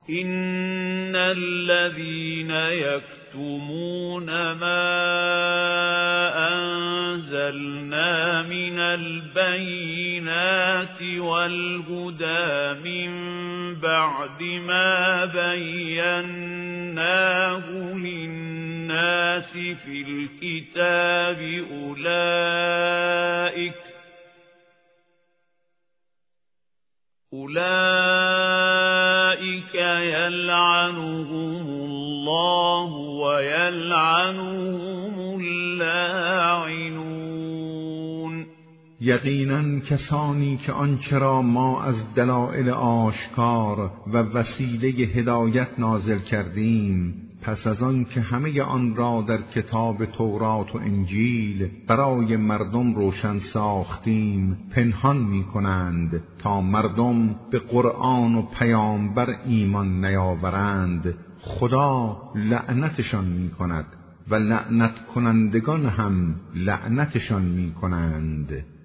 إن الذين يكتمون ما أنزلنا من البينات والهدى من بعد ما بيناه للناس في الكتاب أولئك يلعنهم الله ويلعنهم اللاعنون. یقیناً کسانی که آنچه را ما از دلایل آشکار و وسیله هدایت نازل کردیم پس از آن که همه آن را در کتاب تورات و انجیل برای مردم روشن ساختیم پنهان می کنند تا مردم به قرآن و پیامبر ایمان نیاورند، خدا لعنتشان می کند و لعنت کنندگان هم لعنتشان می کنند.